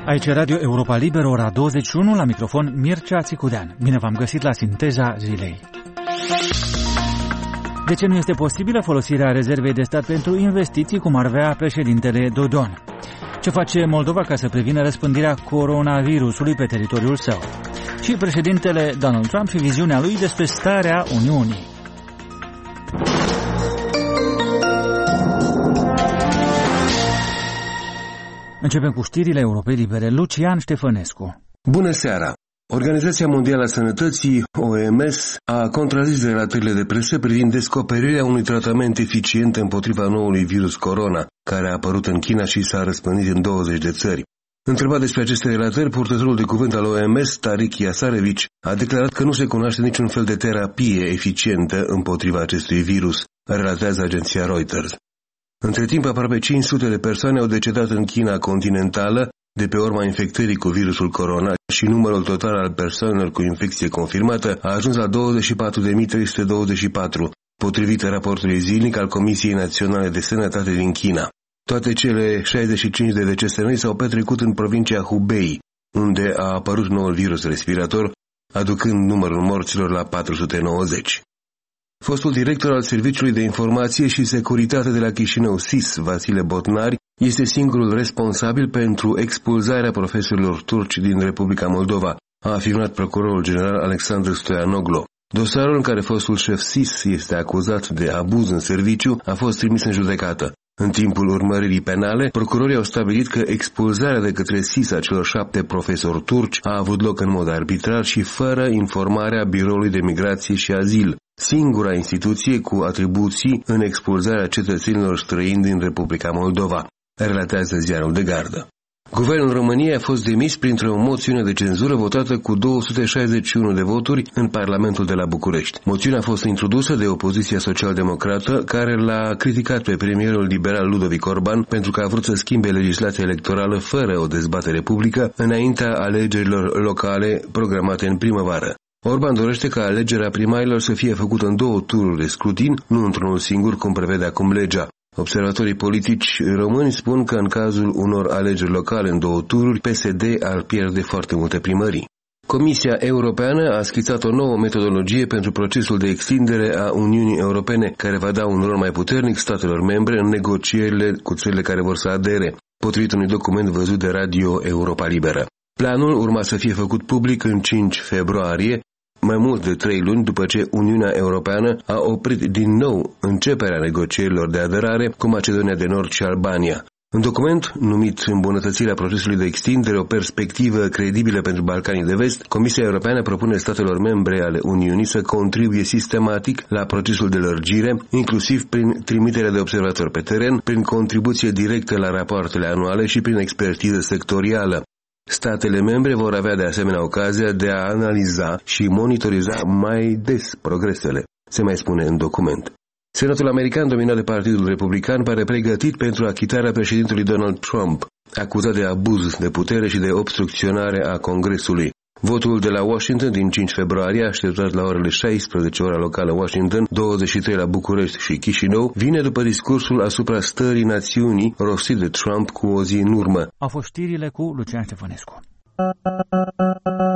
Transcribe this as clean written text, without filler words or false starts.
Aici Radio Europa Liberă, ora 21, la microfon Mircea Țicudean. Bine v-am găsit la Sinteza Zilei. De ce nu este posibilă folosirea rezervei de stat pentru investiții, cum ar vrea președintele Dodon? Ce face Moldova ca să prevină răspândirea coronavirusului pe teritoriul său? Și președintele Donald Trump și viziunea lui despre starea Uniunii. Începem cu știrile Europei Libere. Lucian Ștefănescu. Bună seara! Organizația Mondială a Sănătății, OMS, a contrazis relatările de presă privind descoperirea unui tratament eficient împotriva noului virus corona, care a apărut în China și s-a răspândit în 20 de țări. Întrebat despre aceste relatări, purtătorul de cuvânt al OMS, Tarik Yasarevici, a declarat că nu se cunoaște niciun fel de terapie eficientă împotriva acestui virus, relatează agenția Reuters. Între timp, aproape 500 de persoane au decedat în China continentală de pe urma infectării cu virusul corona și numărul total al persoanelor cu infecție confirmată a ajuns la 24.324, potrivit raportului zilnic al Comisiei Naționale de Sănătate din China. Toate cele 65 de decese noi s-au petrecut în provincia Hubei, unde a apărut noul virus respirator, aducând numărul morților la 490. Fostul director al Serviciului de Informație și Securitate de la Chișinău, SIS, Vasile Botnari, este singurul responsabil pentru expulzarea profesorilor turci din Republica Moldova, a afirmat procurorul general Alexandru Stoianoglo. Dosarul în care fostul șef SIS este acuzat de abuz în serviciu a fost trimis în judecată. În timpul urmăririi penale, procurorii au stabilit că expulzarea de către SIS a celor 7 profesori turci a avut loc în mod arbitrar și fără informarea Biroului de Migrație și Azil, singura instituție cu atribuții în expulzarea cetățenilor străini din Republica Moldova, relatează ziarul de gardă. Guvernul României a fost demis printr-o moțiune de cenzură votată cu 261 de voturi în Parlamentul de la București. Moțiunea a fost introdusă de opoziția social-democrată, care l-a criticat pe premierul liberal Ludovic Orban pentru că a vrut să schimbe legislația electorală fără o dezbatere publică înaintea alegerilor locale programate în primăvară. Orban dorește ca alegerea primarilor să fie făcută în 2 tururi de scrutin, nu într-unul singur, cum prevede acum legea. Observatorii politici români spun că în cazul unor alegeri locale în 2 tururi, PSD ar pierde foarte multe primării. Comisia Europeană a schițat o nouă metodologie pentru procesul de extindere a Uniunii Europene, care va da un rol mai puternic statelor membre în negocierile cu țările care vor să adere, potrivit unui document văzut de Radio Europa Liberă. Planul urma să fie făcut public în 5 februarie, mai mult de 3 luni după ce Uniunea Europeană a oprit din nou începerea negocierilor de aderare cu Macedonia de Nord și Albania. În document, numit Îmbunătățirea procesului de extindere, o perspectivă credibilă pentru Balcanii de Vest, Comisia Europeană propune statelor membre ale Uniunii să contribuie sistematic la procesul de lărgire, inclusiv prin trimiterea de observatori pe teren, prin contribuție directă la rapoartele anuale și prin expertiză sectorială. Statele membre vor avea de asemenea ocazia de a analiza și monitoriza mai des progresele, se mai spune în document. Senatul american, dominat de Partidul Republican, pare pregătit pentru achitarea președintelui Donald Trump, acuzat de abuz de putere și de obstrucționare a Congresului. Votul de la Washington din 5 februarie, așteptat la orele 16 ora locală Washington, 23 la București și Chișinău, vine după discursul asupra stării națiunii rostit de Trump cu o zi în urmă. Au fost știrile cu Lucian Ștefănescu.